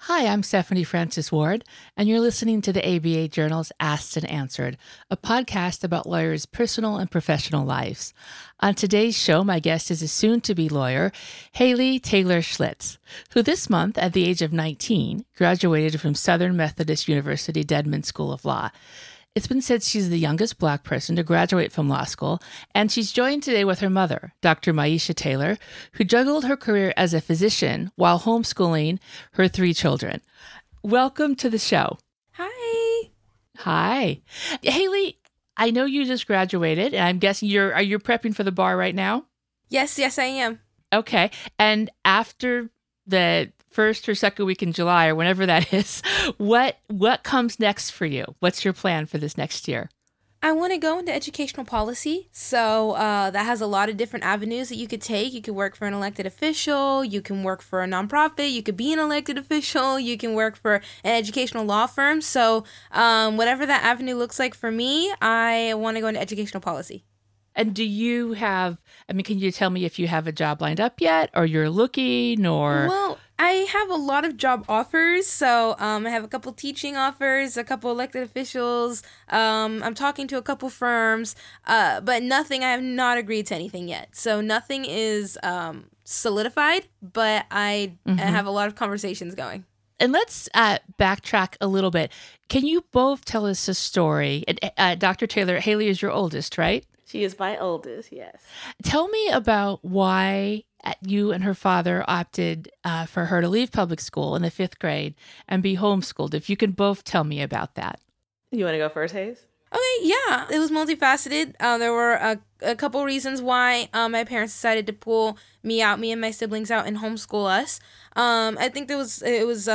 Hi, I'm Stephanie Francis Ward, and you're listening to the ABA Journal's Asked and Answered, a podcast about lawyers' personal and professional lives. On today's show, my guest is a soon-to-be lawyer, Haley Taylor Schlitz, who this month, at the age of 19, graduated from Southern Methodist University Dedman School of Law. It's been said she's the youngest Black person to graduate from law school, and she's joined today with her mother, Dr. Maisha Taylor, who juggled her career as a physician while homeschooling her 3 children. Welcome to the show. Hi. Hi. Haley, I know you just graduated, and I'm guessing are you prepping for the bar right now? Yes, I am. Okay. And after the first or second week in July, or whenever that is, what comes next for you? What's your plan for this next year? I want to go into educational policy. So that has a lot of different avenues that you could take. You could work for an elected official. You can work for a nonprofit. You could be an elected official. You can work for an educational law firm. So whatever that avenue looks like for me, I want to go into educational policy. And do you have, can you tell me if you have a job lined up yet, or you're looking, or? Well, I have a lot of job offers. So I have a couple teaching offers, a couple elected officials. I'm talking to a couple firms, but nothing, I have not agreed to anything yet. So nothing is solidified, but I have a lot of conversations going. And let's backtrack a little bit. Can you both tell us a story? Dr. Taylor, Haley is your oldest, right? She is my oldest, yes. Tell me about why you and her father opted for her to leave public school in the 5th grade and be homeschooled. If you can both tell me about that. You want to go first, Hayes? Okay, yeah. It was multifaceted. There were a couple reasons why my parents decided to pull me and my siblings out and homeschool us. I think it was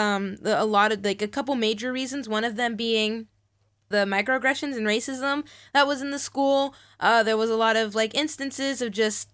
a lot of, a couple major reasons, one of them being the microaggressions and racism that was in the school. There was a lot of instances of just,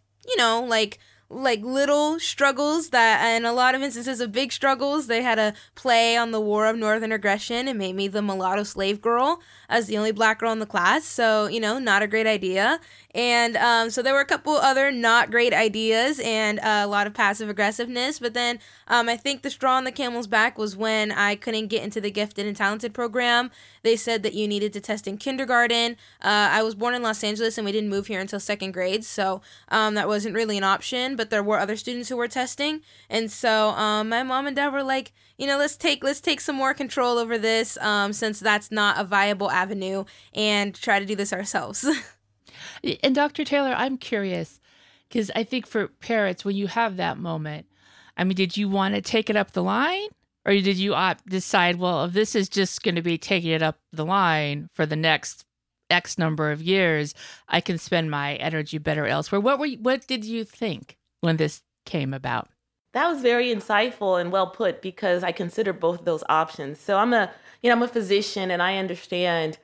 little struggles and a lot of instances of big struggles. They had a play on the War of Northern Aggression and made me the mulatto slave girl as the only Black girl in the class. So, not a great idea. And so there were a couple other not great ideas and a lot of passive aggressiveness. But then I think the straw on the camel's back was when I couldn't get into the gifted and talented program. They said that you needed to test in kindergarten. I was born in Los Angeles and we didn't move here until 2nd grade. So that wasn't really an option, but there were other students who were testing. And so my mom and dad were like, let's take some more control over this since that's not a viable avenue and try to do this ourselves. And Dr. Taylor, I'm curious, because I think for parents, when you have that moment, did you want to take it up the line? Or did you decide, well, if this is just going to be taking it up the line for the next X number of years, I can spend my energy better elsewhere? What did you think when this came about? That was very insightful and well put, because I consider both of those options. So I'm a physician, and I understand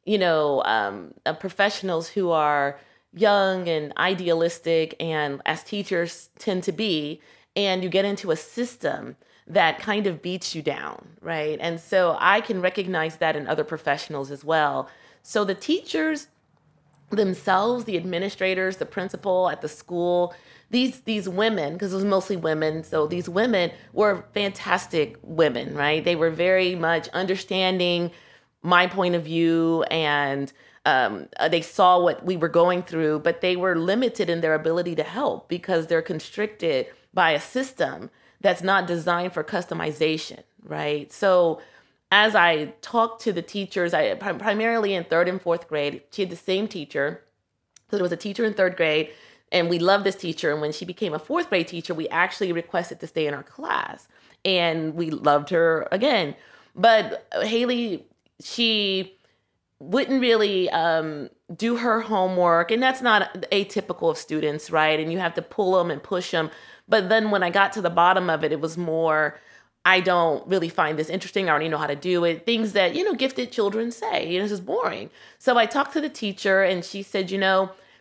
professionals who are young and idealistic, and as teachers tend to be, and you get into a system that kind of beats you down, right? And so I can recognize that in other professionals as well. So the teachers themselves, the administrators, the principal at the school, these women, because it was mostly women, so these women were fantastic women, right? They were very much understanding my point of view, and they saw what we were going through, but they were limited in their ability to help because they're constricted by a system that's not designed for customization, right? So as I talked to the teachers, I primarily in 3rd and 4th grade, she had the same teacher. So there was a teacher in 3rd grade, and we loved this teacher. And when she became a 4th grade teacher, we actually requested to stay in our class, and we loved her again. But Haley, she wouldn't really do her homework, and that's not atypical of students, right? And you have to pull them and push them. But then when I got to the bottom of it, it was more, I don't really find this interesting. I already know how to do it. Things that, gifted children say, this is boring. So I talked to the teacher, and she said,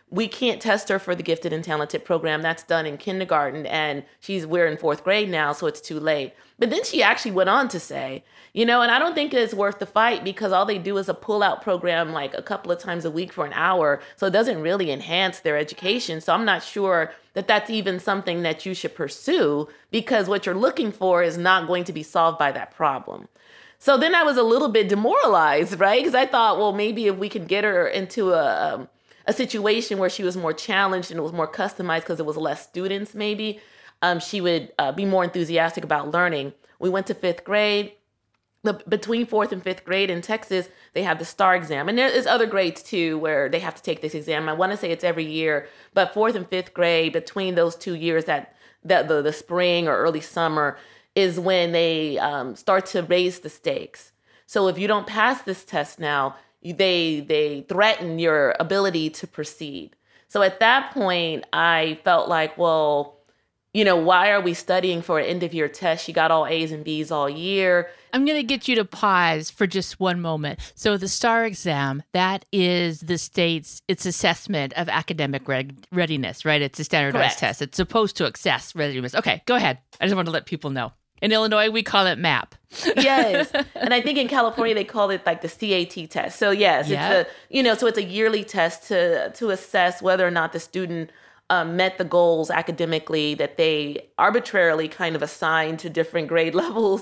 we can't test her for the gifted and talented program. That's done in kindergarten, and we're in 4th grade now, so it's too late. But then she actually went on to say, and I don't think it's worth the fight because all they do is a pull-out program like a couple of times a week for an hour. So it doesn't really enhance their education. So I'm not sure that that's even something that you should pursue because what you're looking for is not going to be solved by that problem. So then I was a little bit demoralized, right? Because I thought, well, maybe if we could get her into a situation where she was more challenged and it was more customized because it was less students, maybe she would be more enthusiastic about learning. We went to 5th grade. Between 4th and 5th grade in Texas, they have the STAR exam. And there is other grades too where they have to take this exam. I want to say it's every year, but 4th and 5th grade, between those 2 years, that the spring or early summer is when they start to raise the stakes. So if you don't pass this test now, they threaten your ability to proceed. So at that point, I felt like, well, why are we studying for an end of year test? She got all A's and B's all year. I'm going to get you to pause for just one moment. So the STAR exam, that is the state's, its assessment of academic readiness, right? It's a standardized Correct. test. It's supposed to assess readiness. Okay, go ahead. I just want to let people know. In Illinois, we call it MAP. Yes. And I think in California, they call it like the CAT test. So yes, so it's a yearly test to assess whether or not the student met the goals academically that they arbitrarily kind of assigned to different grade levels,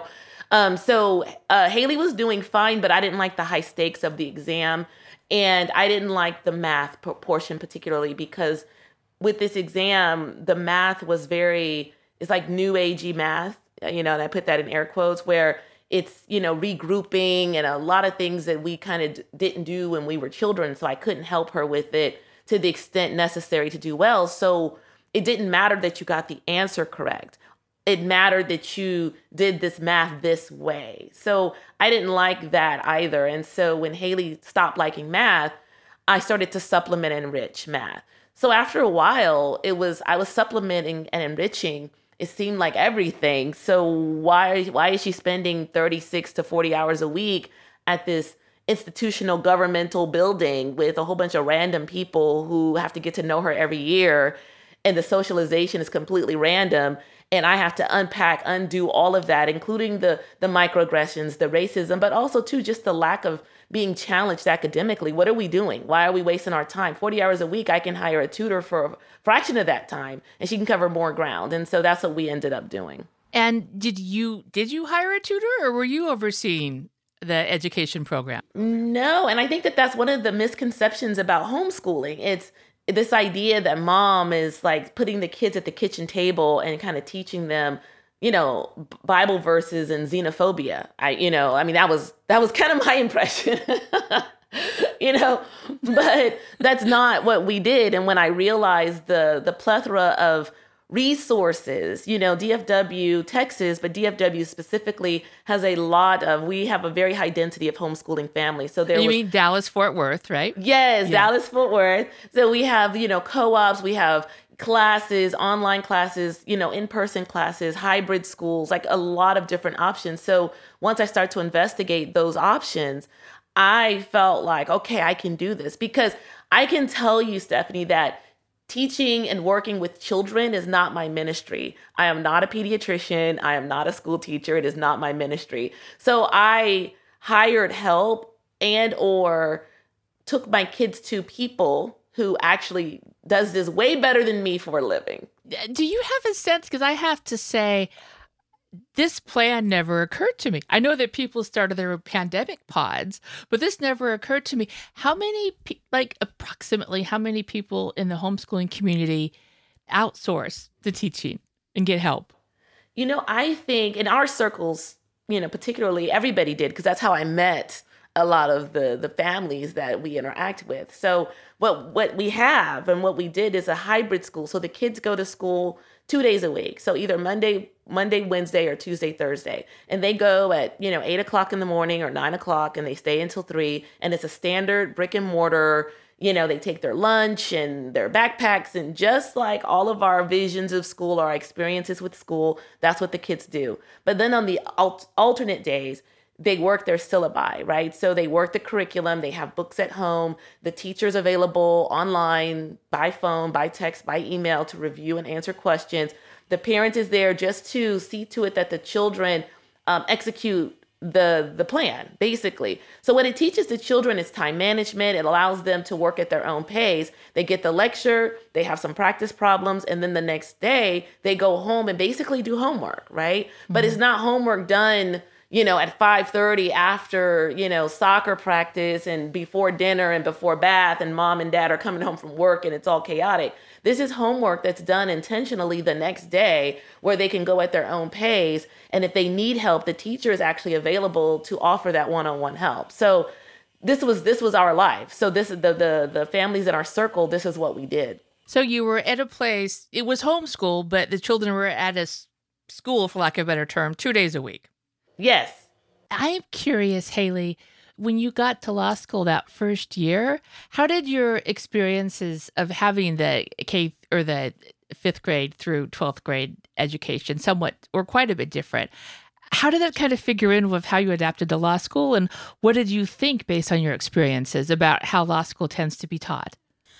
So Haley was doing fine, but I didn't like the high stakes of the exam. And I didn't like the math portion particularly because with this exam, the math was it's like new agey math, and I put that in air quotes, where it's, regrouping and a lot of things that we kind of didn't do when we were children. So I couldn't help her with it to the extent necessary to do well. So it didn't matter that you got the answer correct. It mattered that you did this math this way. So I didn't like that either. And so when Haley stopped liking math, I started to supplement and enrich math. So after a while, I was supplementing and enriching. It seemed like everything. So why is she spending 36 to 40 hours a week at this institutional governmental building with a whole bunch of random people who have to get to know her every year, and the socialization is completely random, and I have to undo all of that, including the microaggressions, the racism, but also too just the lack of being challenged academically. What are we doing? Why are we wasting our time? 40 hours a week, I can hire a tutor for a fraction of that time, and she can cover more ground. And so that's what we ended up doing. And did you hire a tutor, or were you overseeing the education program? No, and I think that that's one of the misconceptions about homeschooling. It's this idea that mom is like putting the kids at the kitchen table and kind of teaching them, Bible verses and xenophobia. That was kind of my impression. But that's not what we did. And when I realized the plethora of resources, DFW, Texas, but DFW specifically has we have a very high density of homeschooling families. So you mean Dallas-Fort Worth, right? Yes, yeah. Dallas-Fort Worth. So we have, co-ops, we have classes, online classes, in-person classes, hybrid schools, like a lot of different options. So once I start to investigate those options, I felt like, okay, I can do this, because I can tell you, Stephanie, that teaching and working with children is not my ministry. I am not a pediatrician. I am not a school teacher. It is not my ministry. So I hired help or took my kids to people who actually does this way better than me for a living. Do you have a sense? Because I have to say, this plan never occurred to me. I know that people started their pandemic pods, but this never occurred to me. Approximately how many people in the homeschooling community outsource the teaching and get help? I think in our circles, particularly everybody did, because that's how I met a lot of the families that we interact with. So what we have and what we did is a hybrid school. So the kids go to school 2 days a week. So either Monday, Wednesday, or Tuesday, Thursday. And they go at, 8 o'clock in the morning or 9 o'clock, and they stay until 3. And it's a standard brick and mortar, they take their lunch and their backpacks. And just like all of our visions of school, our experiences with school, that's what the kids do. But then on the alternate days, they work their syllabi, right? So they work the curriculum, they have books at home, the teacher's available online, by phone, by text, by email to review and answer questions. The parent is there just to see to it that the children execute the plan, basically. So what it teaches the children is time management. It allows them to work at their own pace. They get the lecture, they have some practice problems, and then the next day they go home and basically do homework, right? Mm-hmm. But it's not homework done, at 5:30 after, soccer practice and before dinner and before bath and mom and dad are coming home from work and it's all chaotic. This is homework that's done intentionally the next day where they can go at their own pace. And if they need help, the teacher is actually available to offer that one-on-one help. So this was our life. So this is the families in our circle, this is what we did. So you were at a place, it was homeschool, but the children were at a school, for lack of a better term, 2 days a week. Yes. I'm curious, Haley, when you got to law school that first year, how did your experiences of having the K or the 5th grade through 12th grade education somewhat or quite a bit different? How did that kind of figure in with how you adapted to law school? And what did you think based on your experiences about how law school tends to be taught?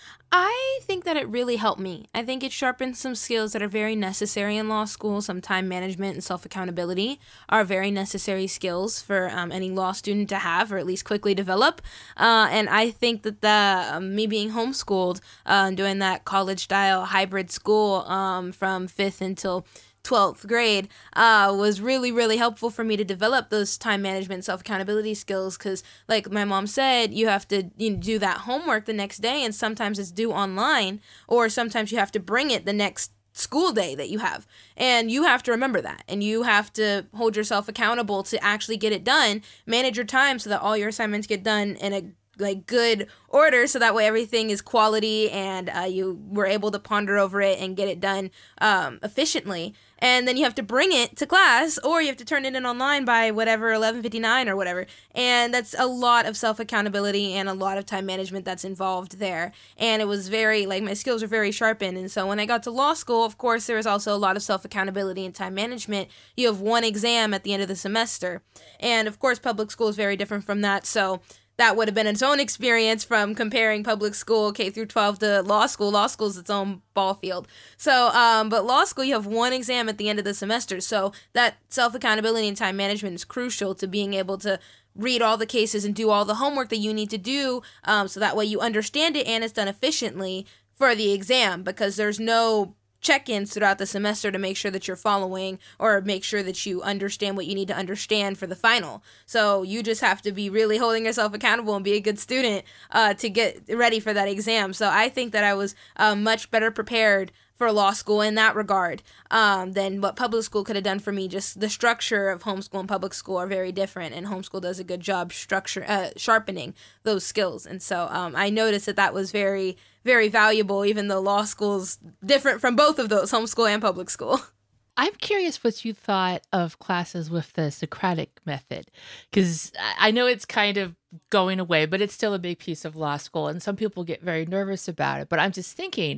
I think that it really helped me. I think it sharpened some skills that are very necessary in law school. Some time management and self-accountability are very necessary skills for any law student to have, or at least quickly develop. And I think that me being homeschooled, doing that college-style hybrid school from 5th until 12th grade was really, really helpful for me to develop those time management, self-accountability skills, because like my mom said, you have to do that homework the next day, and sometimes it's due online, or sometimes you have to bring it the next school day that you have, and you have to remember that, and you have to hold yourself accountable to actually get it done, manage your time so that all your assignments get done in a good order, so that way everything is quality and you were able to ponder over it and get it done efficiently. And then you have to bring it to class, or you have to turn it in online by whatever, 11:59 or whatever. And that's a lot of self-accountability and a lot of time management that's involved there. And it was very, my skills are very sharpened. And so when I got to law school, of course, there was also a lot of self-accountability and time management. You have one exam at the end of the semester. And of course, public school is very different from that. So that would have been its own experience from comparing public school K through 12 to law school. Law school is its own ball field. So, but law school, you have one exam at the end of the semester. So that self-accountability and time management is crucial to being able to read all the cases and do all the homework that you need to do, so that way you understand it and it's done efficiently for the exam, because there's no check-ins throughout the semester to make sure that you're following or make sure that you understand what you need to understand for the final. So you just have to be really holding yourself accountable and be a good student to get ready for that exam. So I think that I was much better prepared for law school in that regard than what public school could have done for me. Just the structure of homeschool and public school are very different, and homeschool does a good job sharpening those skills. And so I noticed that was very, very valuable, even though law school's different from both of those, homeschool and public school. I'm curious what you thought of classes with the Socratic method, because I know it's kind of going away, but it's still a big piece of law school, and some people get very nervous about it. But I'm just thinking,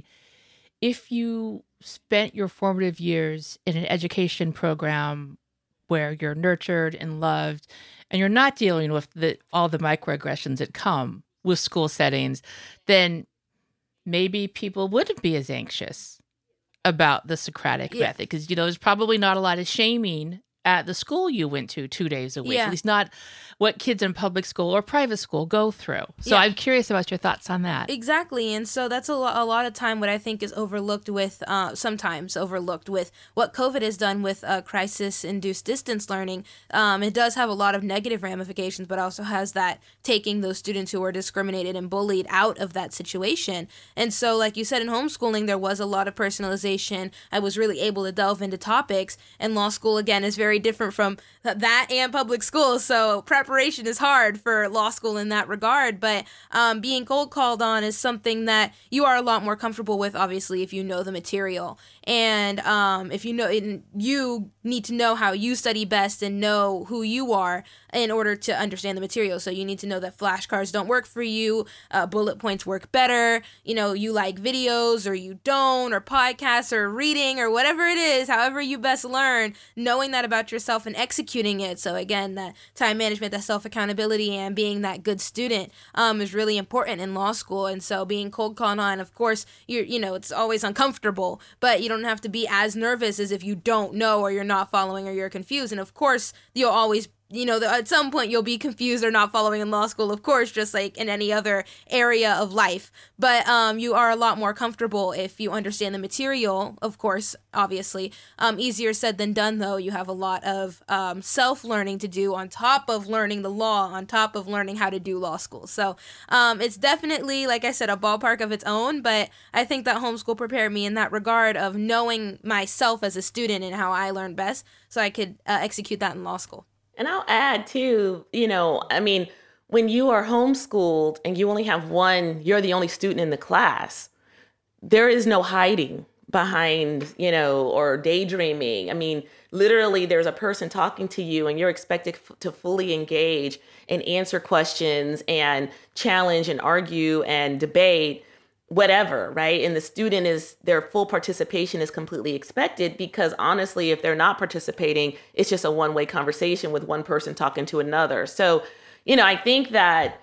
if you spent your formative years in an education program where you're nurtured and loved, and you're not dealing with all the microaggressions that come with school settings, then maybe people wouldn't be as anxious about the Socratic method, because there's probably not a lot of shaming at the school you went to 2 days a week. At least not what kids in public school or private school go through. So I'm curious about your thoughts on that. Exactly. And so that's a lot of time what I think is overlooked with, sometimes overlooked with what COVID has done with crisis-induced distance learning. It does have a lot of negative ramifications, but also has that taking those students who were discriminated and bullied out of that situation. And so, like you said, in homeschooling, there was a lot of personalization. I was really able to delve into topics, and law school, again, is very different from that and public school. So preparation is hard for law school in that regard, but being cold called on is something that you are a lot more comfortable with, obviously, if you know the material. And if you know, you need to know how you study best and know who you are in order to understand the material. So you need to know that flashcards don't work for you, bullet points work better, you like videos or you don't, or podcasts or reading or whatever it is, however you best learn, knowing that about about yourself and executing it. So again, that time management, that self-accountability, and being that good student is really important in law school. And so being cold called on, of course, it's always uncomfortable, but you don't have to be as nervous as if you don't know or you're not following or you're confused. And of course, you'll always at some point you'll be confused or not following in law school, of course, just like in any other area of life. But you are a lot more comfortable if you understand the material, of course, obviously. Easier said than done, though. You have a lot of self-learning to do on top of learning the law, on top of learning how to do law school. So it's definitely, like I said, a ballpark of its own. But I think that homeschool prepared me in that regard of knowing myself as a student and how I learned best so I could execute that in law school. And I'll add too, when you are homeschooled and you only have you're the only student in the class, there is no hiding behind, or daydreaming. I mean, literally there's a person talking to you and you're expected to fully engage and answer questions and challenge and argue and debate, whatever, right? And the their full participation is completely expected, because honestly, if they're not participating, it's just a one-way conversation with one person talking to another. So, I think that,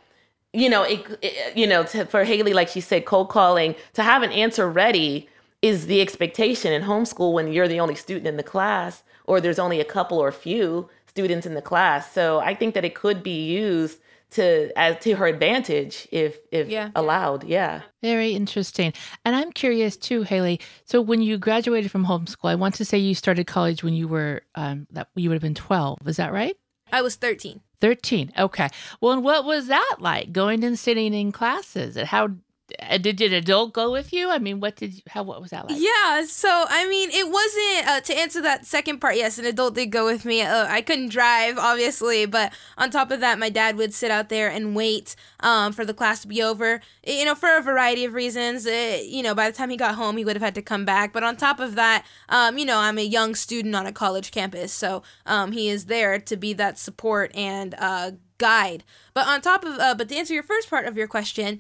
for Haley, like she said, cold calling, to have an answer ready is the expectation in homeschool when you're the only student in the class, or there's only a couple or few students in the class. So I think that it could be used to her advantage if allowed. Yeah. Very interesting. And I'm curious too, Haley. So when you graduated from homeschool, I want to say you started college when you were, that you would have been 12. Is that right? I was 13. 13. Okay. Well, and what was that like, going and sitting in classes? And how did an adult go with you? I mean, what was that like? Yeah, so I mean, it wasn't to answer that second part. Yes, an adult did go with me. I couldn't drive, obviously, but on top of that, my dad would sit out there and wait for the class to be over. For a variety of reasons. By the time he got home, he would have had to come back. But on top of that, I'm a young student on a college campus, so he is there to be that support and guide. But on top of, but to answer your first part of your question,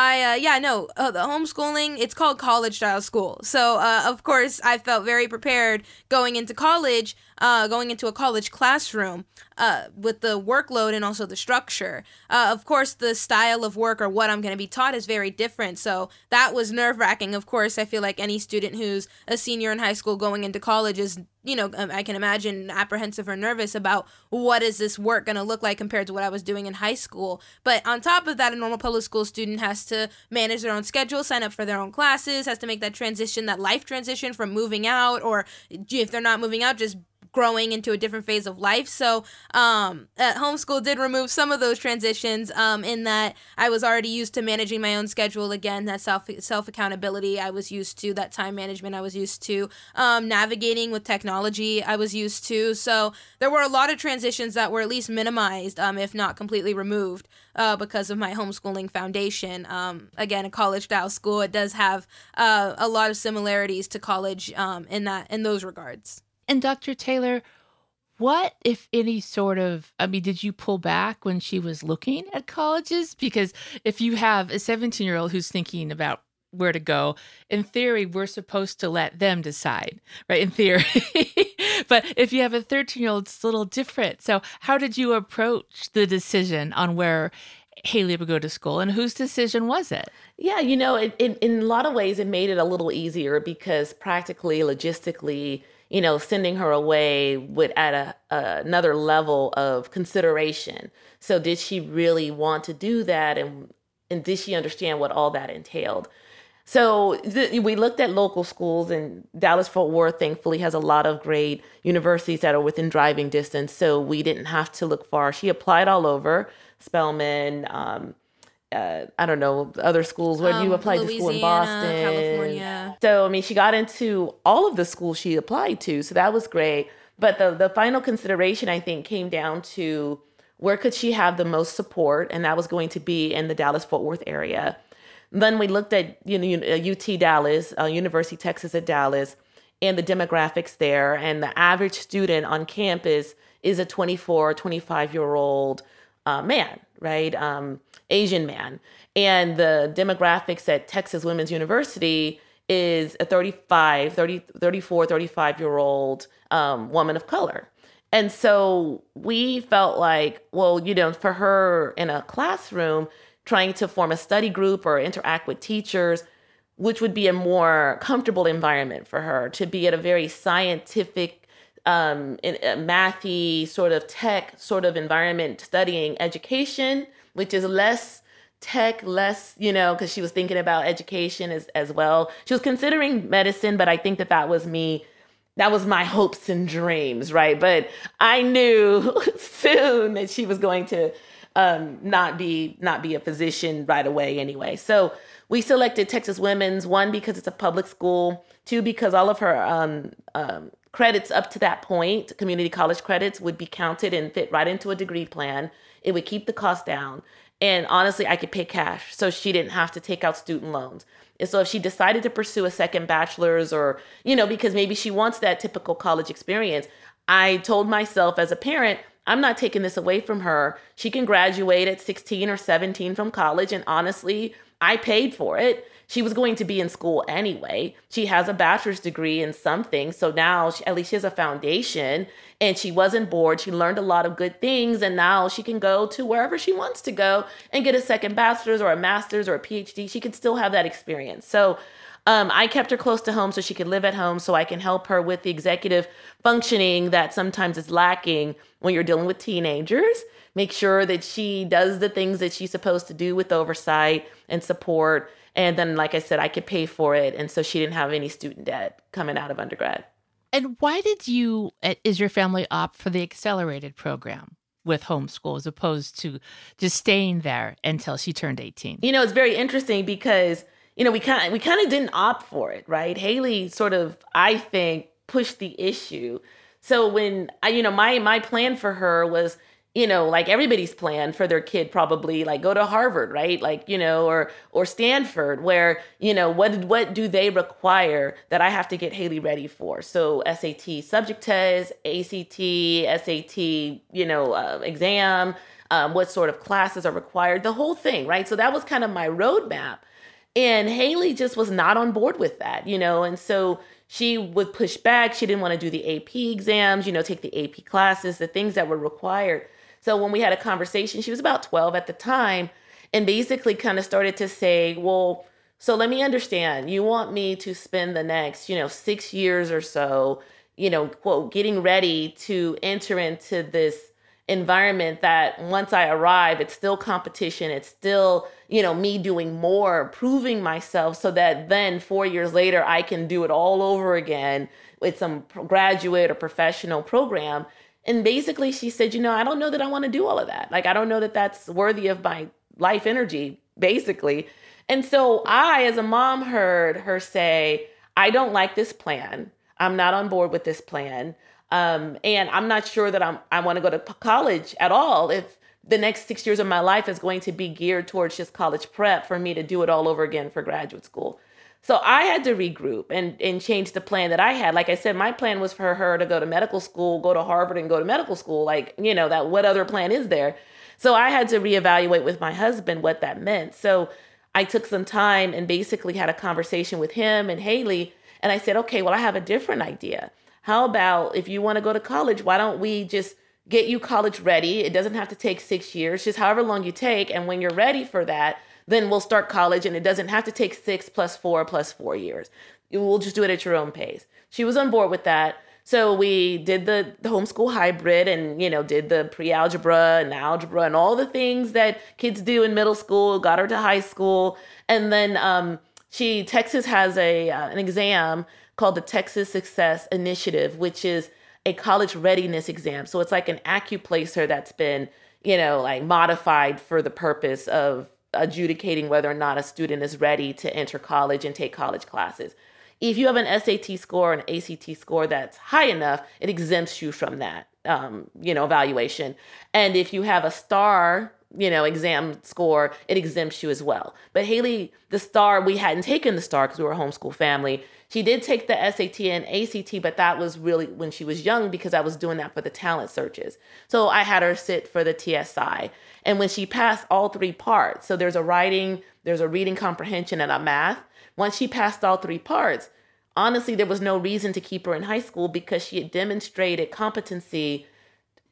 the homeschooling, it's called college style school. So, of course, I felt very prepared going into college, going into a college classroom, with the workload and also the structure. Of course, the style of work or what I'm going to be taught is very different. So that was nerve-wracking. Of course, I feel like any student who's a senior in high school going into college is, I can imagine apprehensive or nervous about what is this work going to look like compared to what I was doing in high school. But on top of that, a normal public school student has to manage their own schedule, sign up for their own classes, has to make that transition, that life transition from moving out, or if they're not moving out, just growing into a different phase of life. So homeschool did remove some of those transitions in that I was already used to managing my own schedule. Again, that self-accountability I was used to, that time management I was used to, navigating with technology I was used to. So there were a lot of transitions that were at least minimized, if not completely removed, because of my homeschooling foundation. Again, a college-style school, it does have a lot of similarities to college in those regards. And Dr. Taylor, what, if any, did you pull back when she was looking at colleges? Because if you have a 17-year-old who's thinking about where to go, in theory, we're supposed to let them decide, right? In theory. But if you have a 13-year-old, it's a little different. So how did you approach the decision on where Haley would go to school, and whose decision was it? Yeah, in a lot of ways, it made it a little easier because practically, logistically, sending her away would add another level of consideration. So did she really want to do that? And did she understand what all that entailed? So we looked at local schools, and Dallas-Fort Worth, thankfully, has a lot of great universities that are within driving distance. So we didn't have to look far. She applied all over, Spelman, other schools. Where you applied to school in Boston, California. So, she got into all of the schools she applied to. So that was great. But the final consideration, I think, came down to where could she have the most support? And that was going to be in the Dallas-Fort Worth area. Then we looked at UT Dallas, University of Texas at Dallas, and the demographics there. And the average student on campus is a 24, 25-year-old man, right? Asian man. And the demographics at Texas Women's University is a 34, 35-year-old woman of color. And so we felt like, well, for her in a classroom, trying to form a study group or interact with teachers, which would be a more comfortable environment for her to be at a very scientific, in a mathy sort of tech sort of environment, studying education, which is less tech, less, because she was thinking about education as well. She was considering medicine, but I think that was me. That was my hopes and dreams, right? But I knew soon that she was going to not be a physician right away anyway. So we selected Texas Women's, one, because it's a public school, two, because all of her credits up to that point, community college credits, would be counted and fit right into a degree plan. It would keep the cost down. And honestly, I could pay cash, so she didn't have to take out student loans. And so if she decided to pursue a second bachelor's or, because maybe she wants that typical college experience, I told myself as a parent, I'm not taking this away from her. She can graduate at 16 or 17 from college. And honestly, I paid for it. She was going to be in school anyway. She has a bachelor's degree in something. So now at least she has a foundation, and she wasn't bored. She learned a lot of good things. And now she can go to wherever she wants to go and get a second bachelor's or a master's or a PhD. She could still have that experience. So I kept her close to home so she could live at home, so I can help her with the executive functioning that sometimes is lacking when you're dealing with teenagers. Make sure that she does the things that she's supposed to do with oversight and support. And then, like I said, I could pay for it. And so she didn't have any student debt coming out of undergrad. And why did is your family opt for the accelerated program with homeschool as opposed to just staying there until she turned 18? It's very interesting because, we kind of didn't opt for it, right? Haley sort of, I think, pushed the issue. So when my plan for her was, like everybody's plan for their kid, probably like go to Harvard, right? Like, or Stanford, where, what do they require that I have to get Haley ready for? So SAT subject test, ACT, SAT, exam, what sort of classes are required, the whole thing, right? So that was kind of my roadmap. And Haley just was not on board with that, and so she would push back. She didn't want to do the AP exams, take the AP classes, the things that were required. So when we had a conversation, she was about 12 at the time, and basically kind of started to say, well, so let me understand. You want me to spend the next, 6 years or so, quote, getting ready to enter into this environment that once I arrive, it's still competition. It's still, me doing more, proving myself so that then 4 years later, I can do it all over again with some graduate or professional program. And basically she said, I don't know that I want to do all of that. Like, I don't know that that's worthy of my life energy, basically. And so I, as a mom, heard her say, I don't like this plan. I'm not on board with this plan. And I'm not sure that I want to go to college at all if the next 6 years of my life is going to be geared towards just college prep for me to do it all over again for graduate school. So I had to regroup and change the plan that I had. Like I said, my plan was for her to go to medical school, go to Harvard and go to medical school. Like, that what other plan is there? So I had to reevaluate with my husband what that meant. So I took some time and basically had a conversation with him and Haley. And I said, okay, well, I have a different idea. How about if you want to go to college, why don't we just get you college ready? It doesn't have to take 6 years, just however long you take. And when you're ready for that, then we'll start college, and it doesn't have to take 6 + 4 + 4 years. We'll just do it at your own pace. She was on board with that. So we did the homeschool hybrid and, did the pre-algebra and algebra and all the things that kids do in middle school, got her to high school. And then Texas has an exam called the Texas Success Initiative, which is a college readiness exam. So it's like an AccuPlacer that's been, modified for the purpose of adjudicating whether or not a student is ready to enter college and take college classes. If you have an SAT score, an ACT score that's high enough, it exempts you from that, evaluation. And if you have a STAR, exam score, it exempts you as well. But Haley, the STAR, we hadn't taken the STAR because we were a homeschool family. She did take the SAT and ACT, but that was really when she was young because I was doing that for the talent searches. So I had her sit for the TSI. And when she passed all 3 parts, so there's a writing, there's a reading comprehension, and a math. Once she passed all 3 parts, honestly, there was no reason to keep her in high school because she had demonstrated competency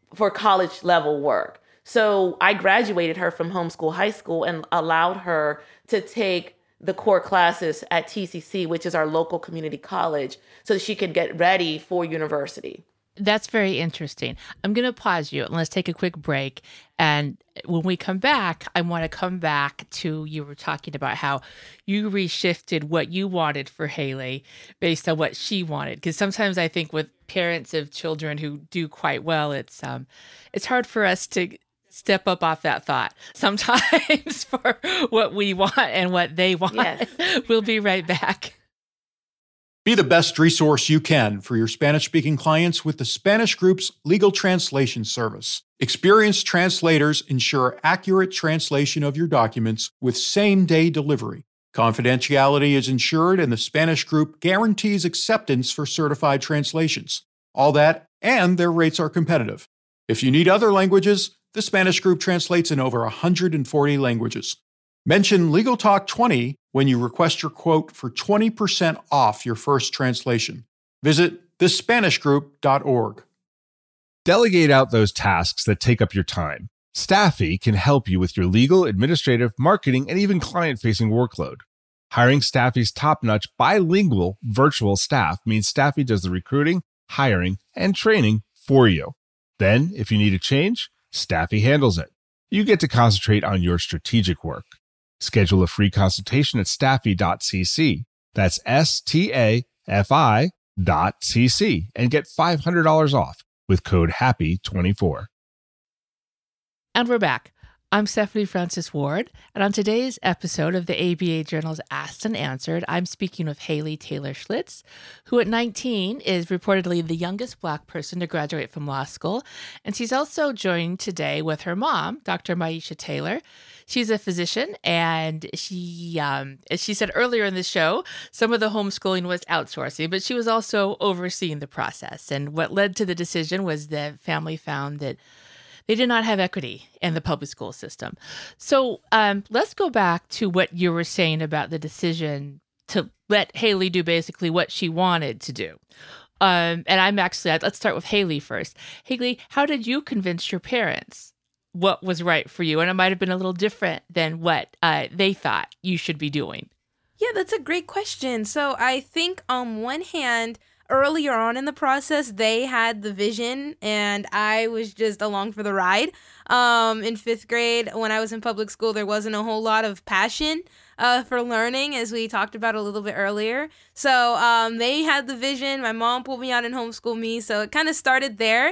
for college level work. So I graduated her from homeschool high school and allowed her to take the core classes at TCC, which is our local community college, so that she could get ready for university. That's very interesting. I'm going to pause you and let's take a quick break. And when we come back, I want to come back to you were talking about how you reshifted what you wanted for Haley based on what she wanted. Because sometimes I think with parents of children who do quite well, it's hard for us to step up off that thought sometimes for what we want and what they want. Yes. We'll be right back. Be the best resource you can for your Spanish-speaking clients with the Spanish Group's legal translation service. Experienced translators ensure accurate translation of your documents with same-day delivery. Confidentiality is ensured, and the Spanish Group guarantees acceptance for certified translations. All that, and their rates are competitive. If you need other languages, the Spanish Group translates in over 140 languages. Mention Legal Talk 20 when you request your quote for 20% off your first translation. Visit thespanishgroup.org. Delegate out those tasks that take up your time. Staffy can help you with your legal, administrative, marketing, and even client-facing workload. Hiring Staffy's top-notch bilingual virtual staff means Staffy does the recruiting, hiring, and training for you. Then, if you need a change, Staffy handles it. You get to concentrate on your strategic work. Schedule a free consultation at staffy.cc. That's STAFI.cc and get $500 off with code HAPPY24. And we're back. I'm Stephanie Francis Ward, and on today's episode of the ABA Journal's Asked and Answered, I'm speaking with Haley Taylor Schlitz, who at 19 is reportedly the youngest Black person to graduate from law school, and she's also joined today with her mom, Dr. Maisha Taylor. She's a physician, and she, as she said earlier in the show, some of the homeschooling was outsourcing, but she was also overseeing the process, and what led to the decision was the family found that they did not have equity in the public school system. So let's go back to what you were saying about the decision to let Haley do basically what she wanted to do. And let's start with Haley first. Haley, how did you convince your parents what was right for you? And it might have been a little different than what they thought you should be doing. Yeah, that's a great question. So I think on one hand, earlier on in the process, they had the vision and I was just along for the ride. In fifth grade, when I was in public school, there wasn't a whole lot of passion for learning, as we talked about a little bit earlier. So they had the vision. My mom pulled me out and homeschooled me. So it kind of started there.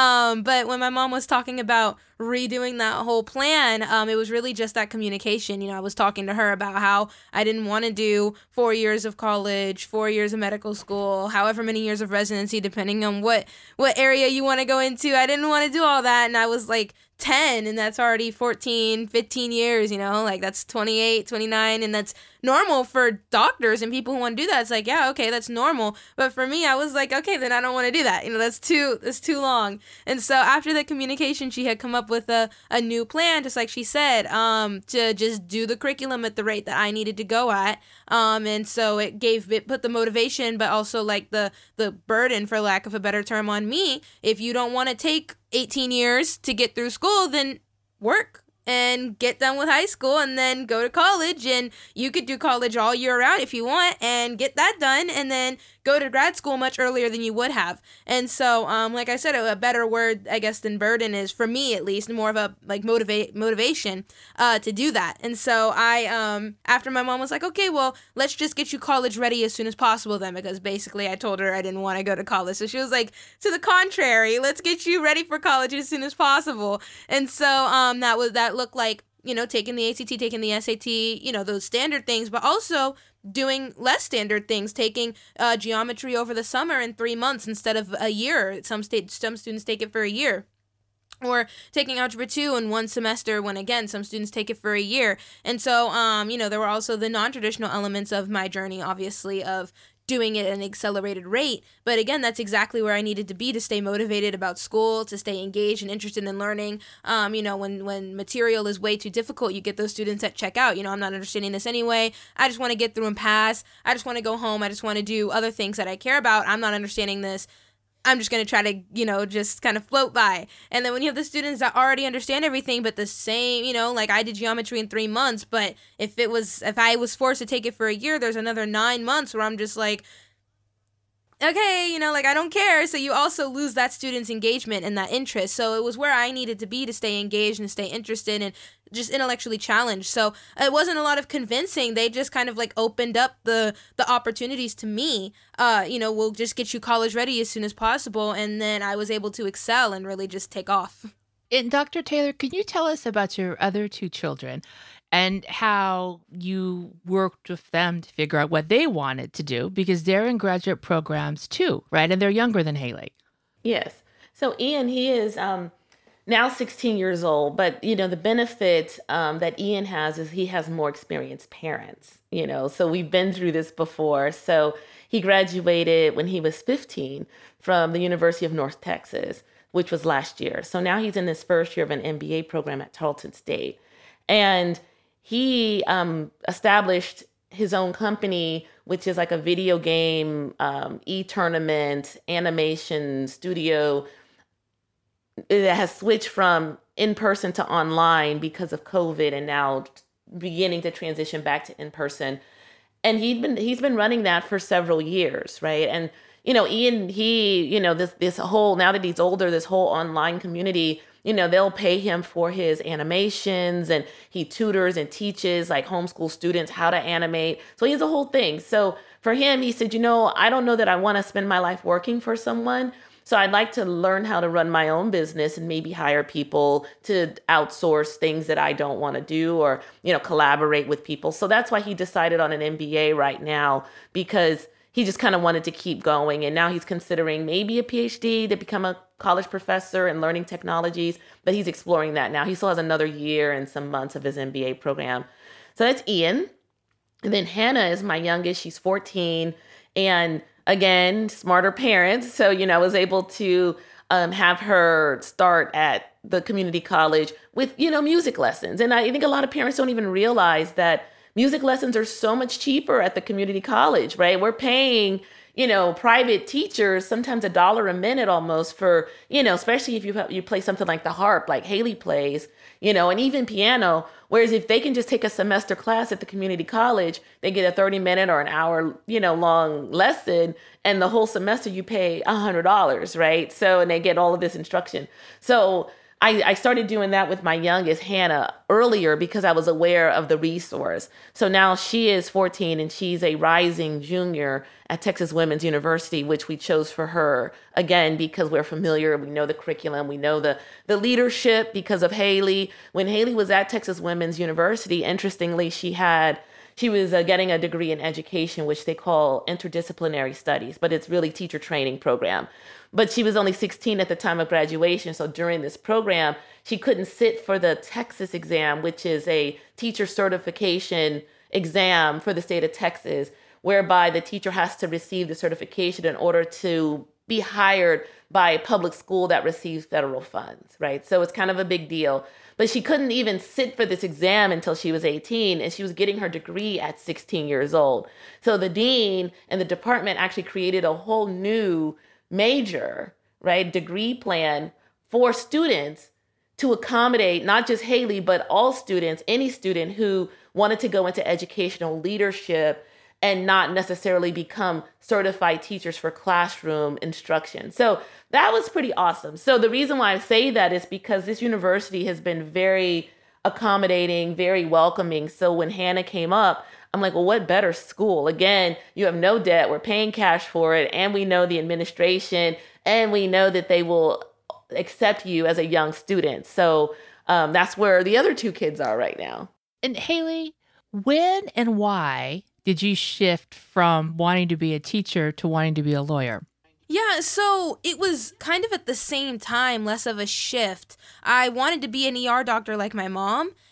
But when my mom was talking about redoing that whole plan, it was really just that communication. I was talking to her about how I didn't want to do 4 years of college, 4 years of medical school, however many years of residency, depending on what area you want to go into. I didn't want to do all that. And I was like 10, and that's already 14, 15 years, like that's 28, 29, and that's normal for doctors and people who want to do that. It's like, yeah, okay, that's normal. But for me, I was like, okay, then I don't want to do that. That's too long. And so after that communication, she had come up with a new plan, just like she said, to just do the curriculum at the rate that I needed to go at. And so it put the motivation, but also like the burden, for lack of a better term, on me. If you don't want to take 18 years to get through school, then work and get done with high school and then go to college, and you could do college all year round if you want and get that done and then go to grad school much earlier than you would have. And so like I said, a better word I guess than burden is, for me at least, more of a like motivation to do that. And so I after my mom was like, okay, well, let's just get you college ready as soon as possible then, because basically I told her I didn't want to go to college. So she was like, to the contrary, let's get you ready for college as soon as possible. And so that looked like, taking the ACT, taking the SAT, those standard things, but also doing less standard things, taking geometry over the summer in 3 months instead of a year. Some students take it for a year. Or taking Algebra 2 in one semester when, again, some students take it for a year. And so, there were also the non-traditional elements of my journey, obviously, of doing it at an accelerated rate. But again, that's exactly where I needed to be to stay motivated about school, to stay engaged and interested in learning. When material is way too difficult, you get those students that check out. I'm not understanding this anyway. I just want to get through and pass. I just want to go home. I just want to do other things that I care about. I'm not understanding this. I'm just going to try to, just kind of float by. And then when you have the students that already understand everything, but the same, like I did geometry in 3 months, but if I was forced to take it for a year, there's another 9 months where I'm just like, okay, I don't care. So you also lose that student's engagement and that interest. So it was where I needed to be to stay engaged and stay interested and just intellectually challenged. So it wasn't a lot of convincing. They just kind of like opened up the opportunities to me. We'll just get you college ready as soon as possible. And then I was able to excel and really just take off. And Dr. Taylor, can you tell us about your other 2 children and how you worked with them to figure out what they wanted to do? Because they're in graduate programs too, right? And they're younger than Haley. Yes. So Ian, he is now 16 years old, but the benefit that Ian has is he has more experienced parents, so we've been through this before. So he graduated when he was 15 from the University of North Texas, which was last year. So now he's in his first year of an MBA program at Tarleton State. And he established his own company, which is like a video game, e-tournament, animation studio. It has switched from in-person to online because of COVID and now beginning to transition back to in-person. And he's been running that for several years, right? And, Ian, this whole, now that he's older, this whole online community, they'll pay him for his animations, and he tutors and teaches like homeschool students how to animate. So he has a whole thing. So for him, he said, I don't know that I want to spend my life working for someone. So I'd like to learn how to run my own business and maybe hire people to outsource things that I don't want to do, or, collaborate with people. So that's why he decided on an MBA right now, because he just kind of wanted to keep going. And now he's considering maybe a PhD to become a college professor in learning technologies, but he's exploring that now. He still has another year and some months of his MBA program. So that's Ian. And then Hannah is my youngest. She's 14. And again, smarter parents. So, I was able to have her start at the community college with, music lessons. And I think a lot of parents don't even realize that music lessons are so much cheaper at the community college, right? We're paying, private teachers sometimes $1 a minute almost for, especially if you play something like the harp, like Haley plays, and even piano. Whereas if they can just take a semester class at the community college, they get a 30-minute or an hour, long lesson, and the whole semester you pay $100, right? So, and they get all of this instruction. So I started doing that with my youngest, Hannah, earlier because I was aware of the resource. So now she is 14 and she's a rising junior at Texas Women's University, which we chose for her, again, because we're familiar. We know the curriculum. We know the leadership because of Haley. When Haley was at Texas Women's University, interestingly, she was getting a degree in education, which they call interdisciplinary studies, but it's really teacher training program. But she was only 16 at the time of graduation. So during this program, she couldn't sit for the Texas exam, which is a teacher certification exam for the state of Texas, whereby the teacher has to receive the certification in order to be hired by a public school that receives federal funds, right? So it's kind of a big deal. But she couldn't even sit for this exam until she was 18, and she was getting her degree at 16 years old. So the dean and the department actually created a whole new major, right, degree plan for students to accommodate not just Haley, but all students, any student who wanted to go into educational leadership and not necessarily become certified teachers for classroom instruction. So that was pretty awesome. So the reason why I say that is because this university has been very accommodating, very welcoming. So when Hannah came up, I'm like, well, what better school? Again, you have no debt. We're paying cash for it. And we know the administration, and we know that they will accept you as a young student. So that's where the other 2 kids are right now. And Haley, when and why did you shift from wanting to be a teacher to wanting to be a lawyer? Yeah, so it was kind of at the same time, less of a shift. I wanted to be an ER doctor like my mom,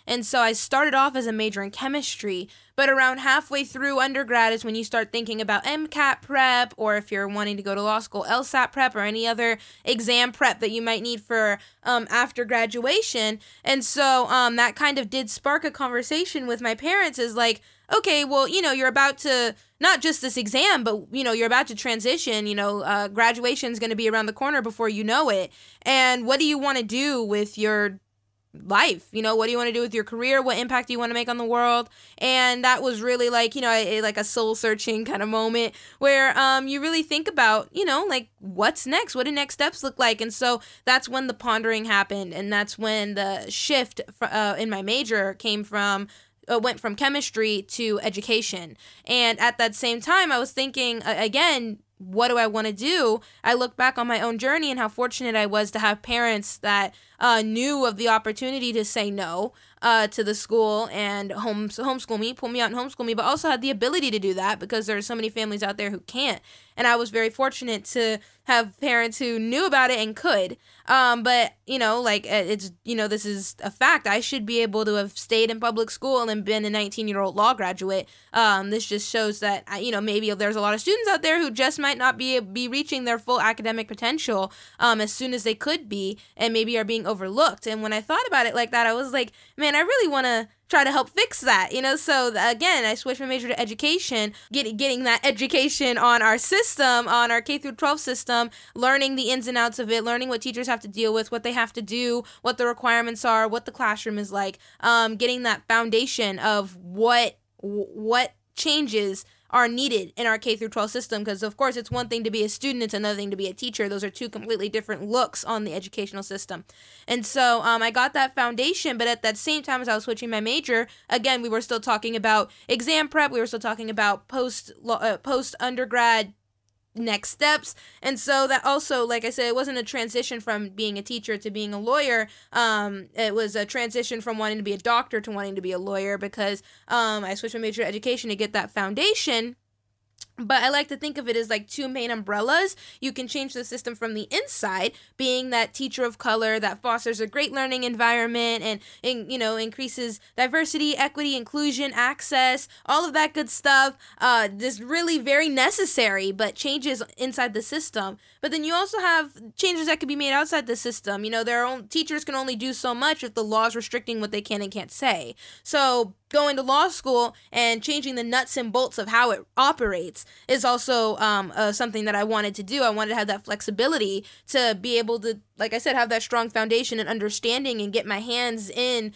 And so I started off as a major in chemistry, but around halfway through undergrad is when you start thinking about MCAT prep, or if you're wanting to go to law school, LSAT prep, or any other exam prep that you might need for after graduation. And so that kind of did spark a conversation with my parents, is like, okay, well, you're about to, not just this exam, but, you're about to transition, graduation is going to be around the corner before you know it. And what do you want to do with your life? What do you want to do with your career? What impact do you want to make on the world? And that was really like, like a soul searching kind of moment where you really think about, like, what's next? What do next steps look like? And so that's when the pondering happened. And that's when the shift in my major went from chemistry to education. And at that same time, I was thinking, again, what do I want to do? I look back on my own journey and how fortunate I was to have parents that knew of the opportunity to say no to the school and homeschool me, pull me out and homeschool me, but also had the ability to do that because there are so many families out there who can't. And I was very fortunate to have parents who knew about it and could. But, it's, this is a fact. I should be able to have stayed in public school and been a 19-year-old law graduate. This just shows that, maybe there's a lot of students out there who just might not be reaching their full academic potential as soon as they could be, and maybe are being overlooked. And when I thought about it like that, I was like, man, I really want to try to help fix that, So again, I switched my major to education, getting that education on our system, on our K through 12 system, learning the ins and outs of it, learning what teachers have to deal with, what they have to do, what the requirements are, what the classroom is like, getting that foundation of what changes are needed in our K through 12 system, because of course it's one thing to be a student, it's another thing to be a teacher. Those are two completely different looks on the educational system. And so I got that foundation, but at that same time as I was switching my major, again, we were still talking about exam prep, we were still talking about post undergrad next steps. And so that also, like I said, it wasn't a transition from being a teacher to being a lawyer. It was a transition from wanting to be a doctor to wanting to be a lawyer, because I switched my major to education to get that foundation. But I like to think of it as like two main umbrellas. You can change the system from the inside, being that teacher of color that fosters a great learning environment and increases diversity, equity, inclusion, access, all of that good stuff. Just really very necessary, but changes inside the system. But then you also have changes that could be made outside the system. Teachers can only do so much if the law is restricting what they can and can't say. So going to law school and changing the nuts and bolts of how it operates is also something that I wanted to do. I wanted to have that flexibility to be able to, like I said, have that strong foundation and understanding and get my hands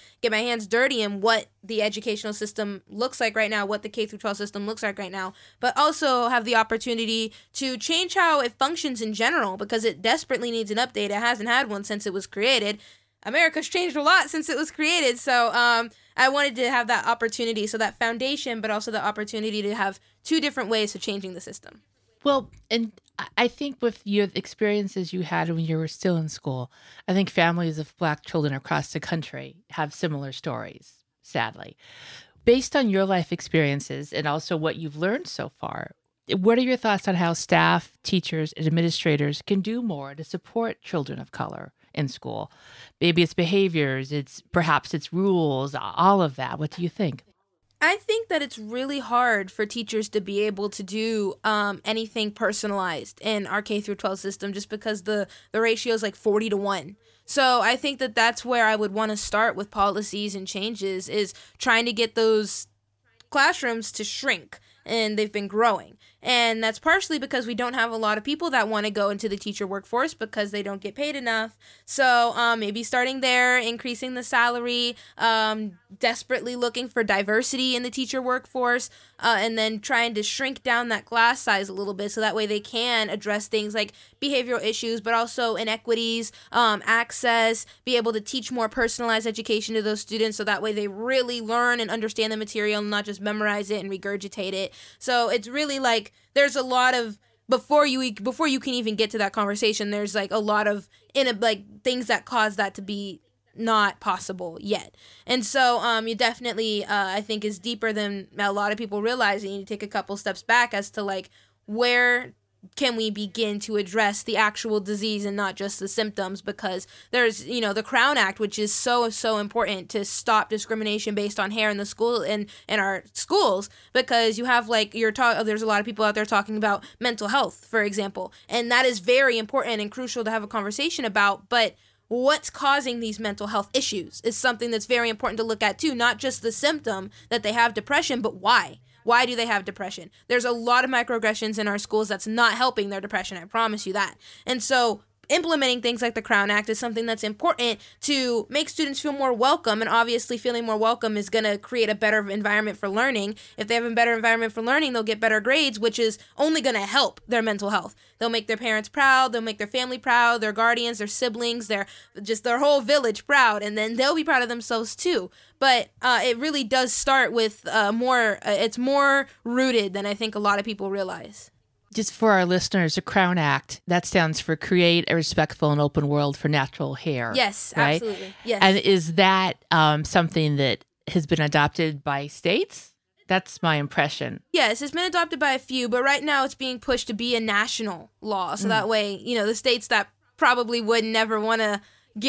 dirty in what the educational system looks like right now, what the K through 12 system looks like right now, but also have the opportunity to change how it functions in general, because it desperately needs an update. It hasn't had one since it was created. America's changed a lot since it was created. So I wanted to have that opportunity, so that foundation, but also the opportunity to have two different ways of changing the system. Well, and I think with your experiences you had when you were still in school, I think families of Black children across the country have similar stories, sadly. Based on your life experiences and also what you've learned so far, what are your thoughts on how staff, teachers, and administrators can do more to support children of color in school? Maybe it's behaviors, perhaps it's rules, all of that. What do you think? I think that it's really hard for teachers to be able to do anything personalized in our K through 12 system, just because the ratio is like 40-1. So I think that that's where I would want to start with policies and changes, is trying to get those classrooms to shrink, and they've been growing. And that's partially because we don't have a lot of people that want to go into the teacher workforce because they don't get paid enough. So maybe starting there, increasing the salary, desperately looking for diversity in the teacher workforce, and then trying to shrink down that class size a little bit so that way they can address things like behavioral issues, but also inequities, access, be able to teach more personalized education to those students so that way they really learn and understand the material and not just memorize it and regurgitate it. So it's really like, there's a lot of, before you can even get to that conversation, there's like a lot of things that cause that to be not possible yet. And so you definitely I think is deeper than a lot of people realize. You need to take a couple steps back as to like where can we begin to address the actual disease and not just the symptoms? Because there's, the Crown Act, which is so important to stop discrimination based on hair in the school in our schools, because you have there's a lot of people out there talking about mental health, for example, and that is very important and crucial to have a conversation about. But what's causing these mental health issues is something that's very important to look at too, not just the symptom that they have depression, but why. Why do they have depression? There's a lot of microaggressions in our schools that's not helping their depression, I promise you that. And so implementing things like the Crown Act is something that's important to make students feel more welcome, and obviously feeling more welcome is going to create a better environment for learning. If they have a better environment for learning, they'll get better grades, which is only going to help their mental health. They'll make their parents proud, they'll make their family proud, their guardians, their siblings, their whole village proud, and then they'll be proud of themselves too. But it really does start with it's more rooted than I think a lot of people realize. Just for our listeners, the Crown Act, that stands for Create a Respectful and Open World for Natural Hair. Yes, right? Absolutely. Yes. And is that something that has been adopted by states? That's my impression. Yes, it's been adopted by a few, but right now it's being pushed to be a national law. So that way, the states that probably would never want to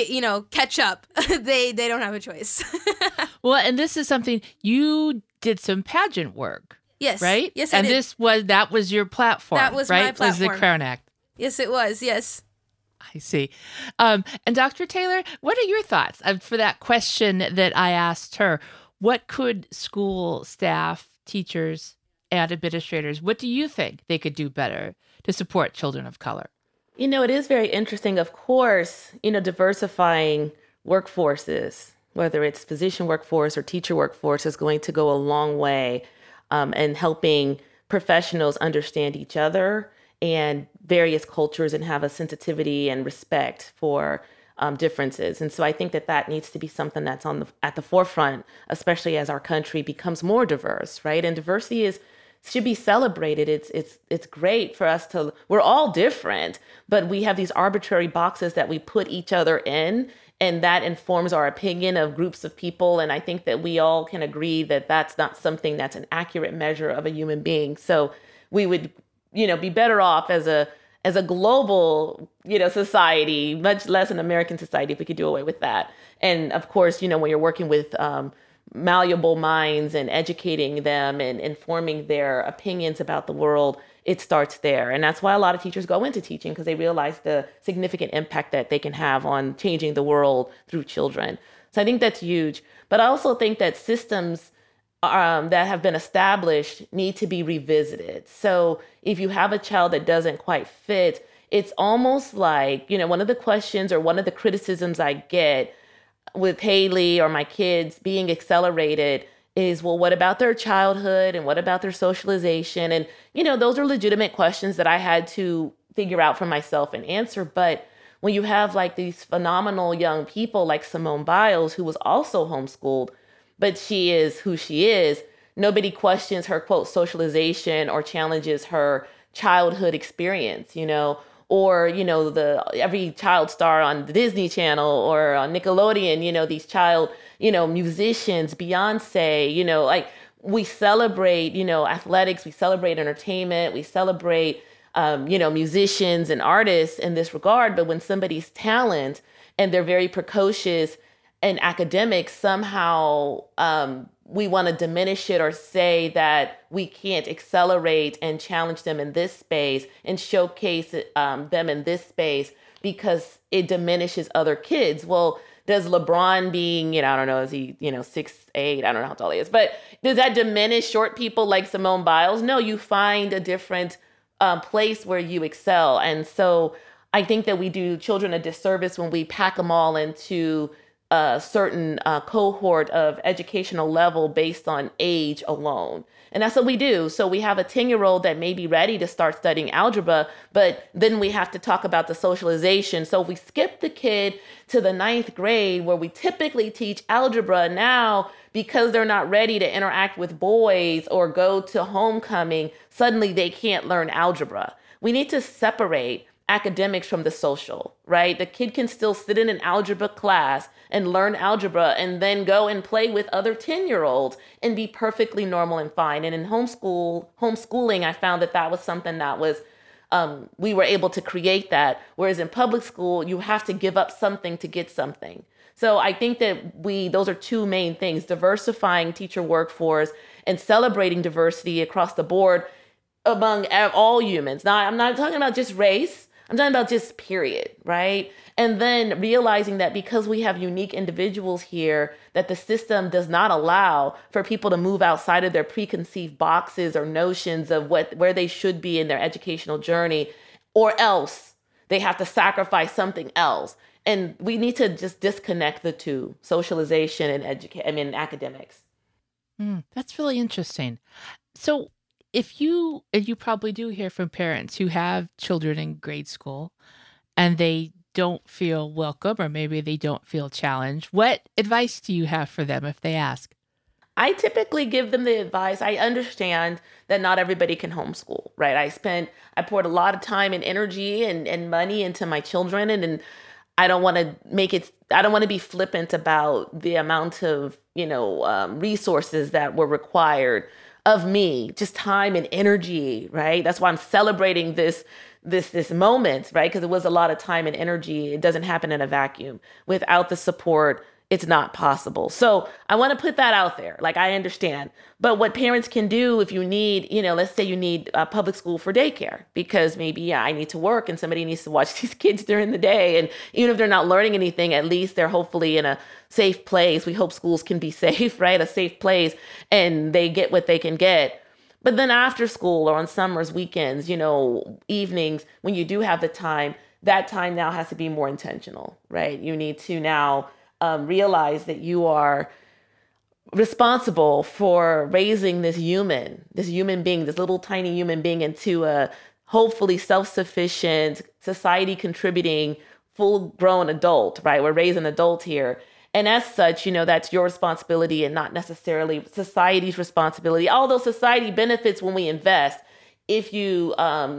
catch up, they don't have a choice. Well, and this is something, you did some pageant work. Yes. Right? Yes, I did. That was your platform. That was right? my platform. Was the Crown Act. Yes, it was. Yes. I see. And Dr. Taylor, what are your thoughts for that question that I asked her? What could school staff, teachers, and administrators, what do you think they could do better to support children of color? It is very interesting. Of course, diversifying workforces, whether it's physician workforce or teacher workforce, is going to go a long way in helping professionals understand each other and various cultures and have a sensitivity and respect for differences. And so I think that needs to be something that's at the forefront, especially as our country becomes more diverse, right? And diversity should be celebrated. It's great for us we're all different, but we have these arbitrary boxes that we put each other in, and that informs our opinion of groups of people. And I think that we all can agree that that's not something that's an accurate measure of a human being. So we would, be better off as a global, society, much less an American society, if we could do away with that. And of course, when you're working with malleable minds and educating them and informing their opinions about the world, it starts there. And that's why a lot of teachers go into teaching, because they realize the significant impact that they can have on changing the world through children. So I think that's huge. But I also think that systems that have been established need to be revisited. So if you have a child that doesn't quite fit, it's almost like, one of the questions or one of the criticisms I get with Haley or my kids being accelerated is, well, what about their childhood and what about their socialization? And, those are legitimate questions that I had to figure out for myself and answer. But when you have these phenomenal young people like Simone Biles, who was also homeschooled, but she is who she is, nobody questions her, quote, socialization or challenges her childhood experience, or, every child star on the Disney Channel or on Nickelodeon, these child, musicians, Beyonce, we celebrate, athletics, we celebrate entertainment, we celebrate, musicians and artists in this regard. But when somebody's talent and they're very precocious in academics, somehow we want to diminish it or say that we can't accelerate and challenge them in this space and showcase them in this space because it diminishes other kids. Well, does LeBron being, I don't know, is he, 6'8"? I don't know how tall he is, but does that diminish short people like Simone Biles? No, you find a different place where you excel. And so I think that we do children a disservice when we pack them all into a certain cohort of educational level based on age alone. And that's what we do. So we have a 10-year-old that may be ready to start studying algebra, but then we have to talk about the socialization. So we skip the kid to the 9th grade where we typically teach algebra. Now, because they're not ready to interact with boys or go to homecoming, suddenly they can't learn algebra. We need to separate academics from the social, right? The kid can still sit in an algebra class and learn algebra and then go and play with other 10-year-olds and be perfectly normal and fine. And in homeschooling, I found that was something that was we were able to create that. Whereas in public school, you have to give up something to get something. So I think that those are two main things: diversifying teacher workforce and celebrating diversity across the board among all humans. Now, I'm not talking about just race. I'm talking about just period, right? And then realizing that because we have unique individuals here, that the system does not allow for people to move outside of their preconceived boxes or notions of where they should be in their educational journey, or else they have to sacrifice something else. And we need to just disconnect the two, socialization and academics. That's really interesting. So if you probably do hear from parents who have children in grade school and they don't feel welcome, or maybe they don't feel challenged, what advice do you have for them if they ask? I typically give them the advice. I understand that not everybody can homeschool, right? I poured a lot of time and energy and money into my children, and I don't want to be flippant about the amount of, resources that were required of me, just time and energy, right? That's why I'm celebrating this moment, right? Because it was a lot of time and energy. It doesn't happen in a vacuum. Without the support, it's not possible. So I want to put that out there. Like, I understand. But what parents can do if you need, let's say you need a public school for daycare, because maybe I need to work and somebody needs to watch these kids during the day. And even if they're not learning anything, at least they're hopefully in a safe place. We hope schools can be safe, right? A safe place, and they get what they can get. But then after school or on summers, weekends, evenings, when you do have the time, that time now has to be more intentional, right? You need to now realize that you are responsible for raising this human being, this little tiny human being, into a hopefully self-sufficient, society contributing, full-grown adult, right? We're raising an adult here. And as such, that's your responsibility and not necessarily society's responsibility. Although society benefits when we invest. If you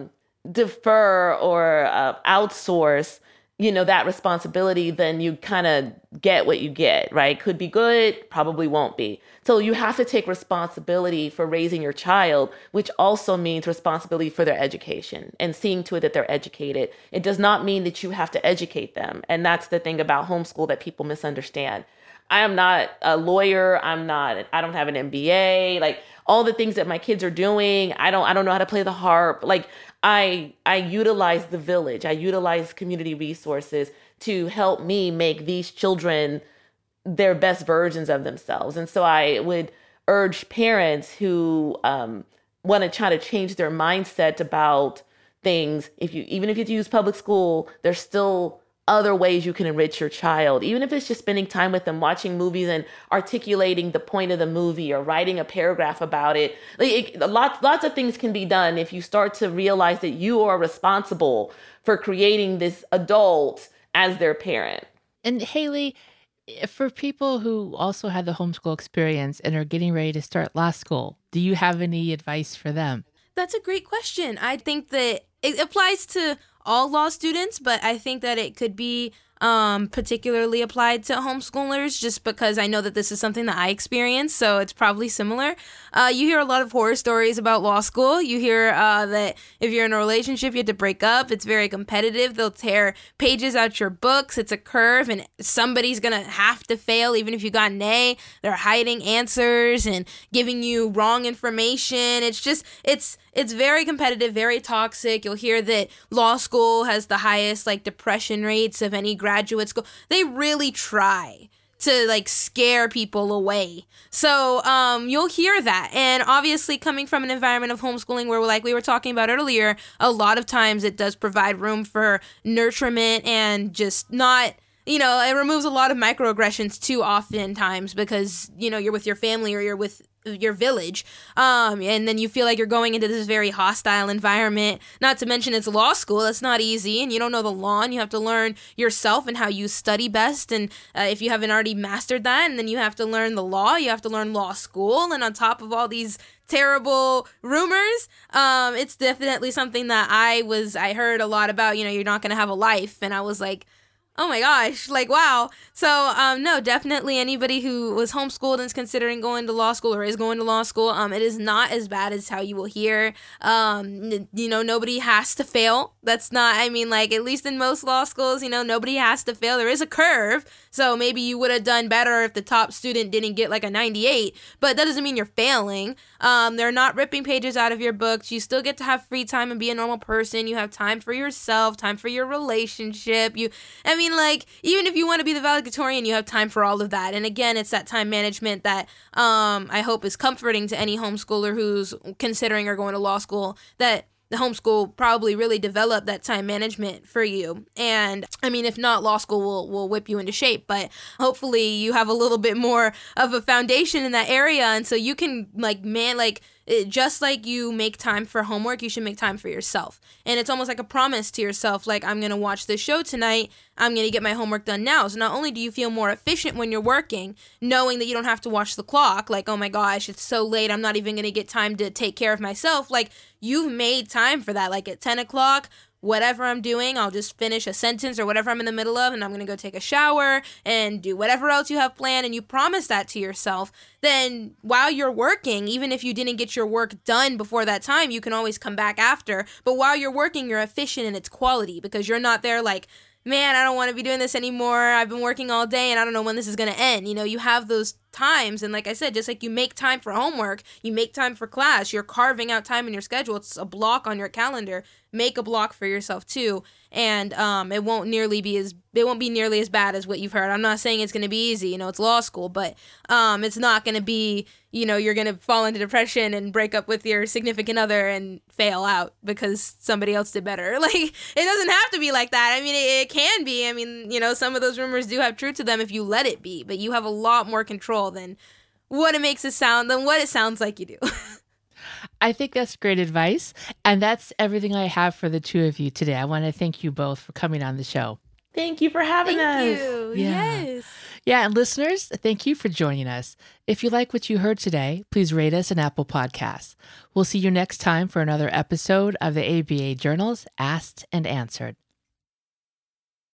defer or outsource, that responsibility, then you kind of get what you get, right? Could be good, probably won't be. So you have to take responsibility for raising your child, which also means responsibility for their education and seeing to it that they're educated. It does not mean that you have to educate them. And that's the thing about homeschool that people misunderstand. I am not a lawyer. I don't have an MBA. Like, all the things that my kids are doing, I don't know how to play the harp. Like, I utilize the village. I utilize community resources to help me make these children their best versions of themselves. And so I would urge parents who want to try to change their mindset about things. Even if you use public school, there's still other ways you can enrich your child, even if it's just spending time with them, watching movies and articulating the point of the movie or writing a paragraph about it. Lots of things can be done if you start to realize that you are responsible for creating this adult as their parent. And Haley, for people who also had the homeschool experience and are getting ready to start law school, do you have any advice for them? That's a great question. I think that it applies to all law students, but I think that it could be particularly applied to homeschoolers, just because I know that this is something that I experienced, so it's probably similar. You hear a lot of horror stories about law school. You hear that if you're in a relationship, you have to break up. It's very competitive. They'll tear pages out your books. It's a curve, and somebody's going to have to fail, even if you got an A. They're hiding answers and giving you wrong information. It's very competitive, very toxic. You'll hear that law school has the highest depression rates of any graduate school. They really try to scare people away. So you'll hear that. And obviously, coming from an environment of homeschooling where, like we were talking about earlier, a lot of times it does provide room for nurturement and just not, it removes a lot of microaggressions too oftentimes, because, you're with your family or you're with your village, and then you feel like you're going into this very hostile environment. Not to mention it's law school. That's not easy, and you don't know the law, and you have to learn yourself and how you study best, and if you haven't already mastered that, and then you have to learn the law, you have to learn law school, and on top of all these terrible rumors, it's definitely something that I heard a lot about. You're not going to have a life, and I was like, Oh my gosh, like, wow. So, no, definitely anybody who was homeschooled and is considering going to law school or is going to law school, it is not as bad as how you will hear. Nobody has to fail. That's not, I mean, like, at least in most law schools, nobody has to fail. There is a curve. So maybe you would have done better if the top student didn't get like a 98, but that doesn't mean you're failing. They're not ripping pages out of your books. You still get to have free time and be a normal person. You have time for yourself, time for your relationship. Even if you want to be the valedictorian, you have time for all of that. And again, it's that time management that I hope is comforting to any homeschooler who's considering or going to law school, that the homeschool probably really developed that time management for you. And I mean, if not, law school will whip you into shape, but hopefully you have a little bit more of a foundation in that area. And so you can just like you make time for homework, you should make time for yourself. And it's almost like a promise to yourself, like, I'm going to watch this show tonight. I'm going to get my homework done now. So not only do you feel more efficient when you're working, knowing that you don't have to watch the clock, like, oh my gosh, it's so late, I'm not even going to get time to take care of myself. Like, you've made time for that. Like at 10 o'clock, whatever I'm doing, I'll just finish a sentence or whatever I'm in the middle of, and I'm going to go take a shower and do whatever else you have planned, and you promise that to yourself. Then while you're working, even if you didn't get your work done before that time, you can always come back after. But while you're working, you're efficient in its quality, because you're not there like, man, I don't want to be doing this anymore. I've been working all day and I don't know when this is going to end. You have those times. And like I said, just like you make time for homework, you make time for class, you're carving out time in your schedule. It's a block on your calendar. Make a block for yourself too. And it won't be nearly as bad as what you've heard. I'm not saying it's going to be easy. It's law school, but it's not going to be, you're going to fall into depression and break up with your significant other and fail out because somebody else did better. Like, it doesn't have to be like that. I mean, it can be. I mean, some of those rumors do have truth to them if you let it be, but you have a lot more control than what it sounds like you do. I think that's great advice. And that's everything I have for the two of you today. I want to thank you both for coming on the show. Thank you for having us. Thank you. Yeah. Yes. Yeah, and listeners, thank you for joining us. If you like what you heard today, please rate us on Apple Podcasts. We'll see you next time for another episode of the ABA Journals Asked and Answered.